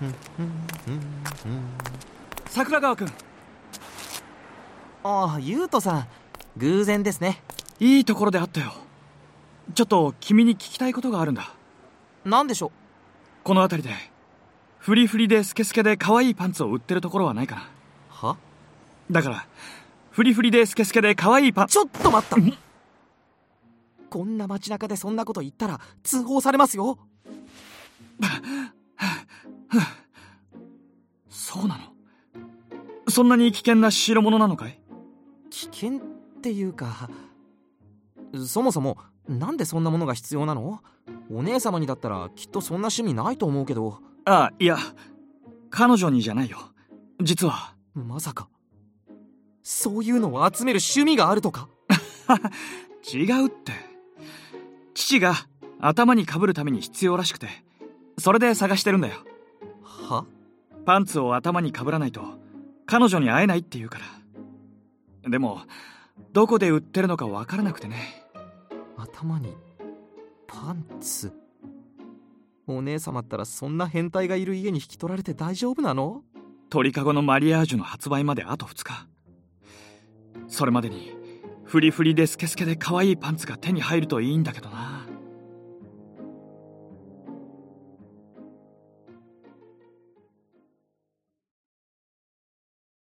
桜川くん。 ああ、ゆうとさん、偶然ですね。 いいところで会ったよ。ちょっと君に聞きたいことがあるんだ。 なんでしょう。 この辺りでフリフリでスケスケで可愛いパンツを売ってるところはないかな。 は？ だからフリフリでスケスケで可愛いパン。 ちょっと待った。こんな街中でそんなこと言ったら通報されますよ。 そうなの？そんなに危険な代物なのかい？ 危険っていうか、そもそもなんでそんなものが必要なの？お姉様にだったらきっとそんな趣味ないと思うけど。 ああ、いや、彼女にじゃないよ。実は。 まさかそういうのを集める趣味があるとか？ 違うって。父が頭に被るために必要らしくて、それで探してるんだよ。 は？ パンツを頭に被らないと彼女に会えないって言うから。でもどこで売ってるのかわからなくてね。 頭にパンツ？お姉様ったらそんな変態がいる家に引き取られて大丈夫なの？ 鳥かごのマリアージュの発売まであと2日。それまでにフリフリでスケスケで可愛いパンツが手に入るといいんだけどな。